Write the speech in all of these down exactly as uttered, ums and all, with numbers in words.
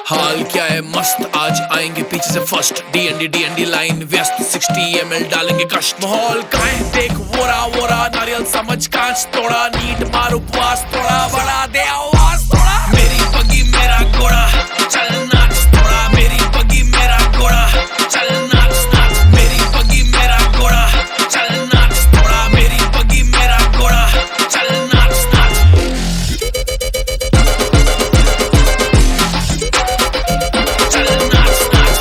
हाल क्या है मस्त, आज आएंगे पीछे से फर्स्ट। डीएनडी डीएनडी लाइन व्यस्त, सिक्सटी एमएल डालेंगे कष्ट। माहौल का है देख वोरा वोरा, नारियल समझ कांच तोड़ा। नीट मार उपवास थोड़ा, बढ़ा दे आवाज थोड़ा। मेरी बगी मेरा घोड़ा, चल नाच थोड़ा। मेरी बगी मेरा घोड़ा, चल नाच नाच। मेरी बगी मेरा घोड़ा, चल नाच थोड़ा। मेरी बगी मेरा घोड़ा, चल नाच नाच। चल नाच नाच।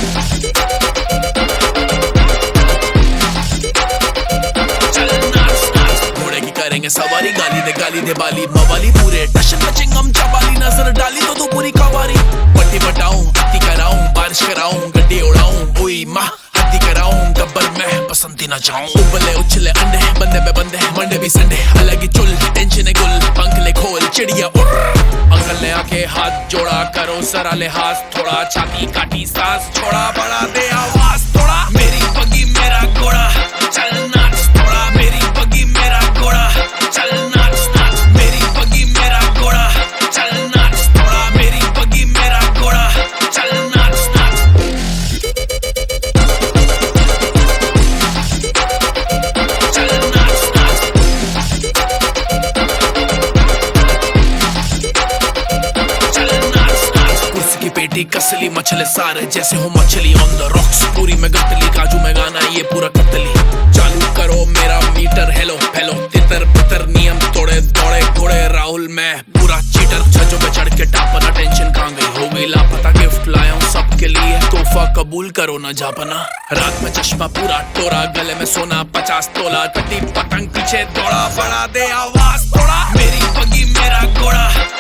चल नाच नाच। घोड़े की करेंगे सवारी, गाली दे गाली दे बाली मवाली। पूरे टशन में चिंगम चबाली, नजर डाली तो तू पूरी कवारी। पट्टी बटाऊं, अति कराऊं, बारिश कराऊं, गड्डी उड़ाऊं। ओई माँ हत्ती कराऊं, गब्बर मैं बसंती ना जाऊं। उबले उछले अंडे, बंदे पे बंदे, मंडे भी संडे। अलग ही चुल, टेंशन है गुल, पंख ले खोल, चिड़िया उड़। अंकल ने आके हाथ जोड़ा, करो सरा लिहाज थोड़ा। छाती काटी सांस छोड़ा, बढ़ा दे आवाज थोड़ा। मेरी बगी मेरा घोड़ा, चल नाच थोड़ा। मेरी बगी मेरा घोड़ा, चल नाच नाच। मेरी बगी मेरा घोड़ा, चल नाच थोड़ा। मेरी बगी मेरा घोड़ा, चल नाच नाच। चल नाच नाच। चल नाच नाच। कुर्सी की पेटी कसली, मछले सारे जैसे हो मछली ऑन द रॉक्स। पूरी में गतली, काजू में गाना ये पूरा कतली। चालू करो मेरा मीटर, हेलो हेलो तितर बितर। नियम तोड़े दौड़े घोड़े, राहुल मैं पूरा चीटर। छजों पे चढ़ के टापना, टेंशन कहाँ गई हो गई लापता। गिफ्ट लाया हूँ सबके लिए, तोहफा कबूल करो ना जापना। रात में चश्मा पूरा टोरा, गले में सोना पचास तोला। कटी पतंग पीछे दौड़ा, बढ़ा दे आवाज थोड़ा। मेरी बगी मेरा घोड़ा,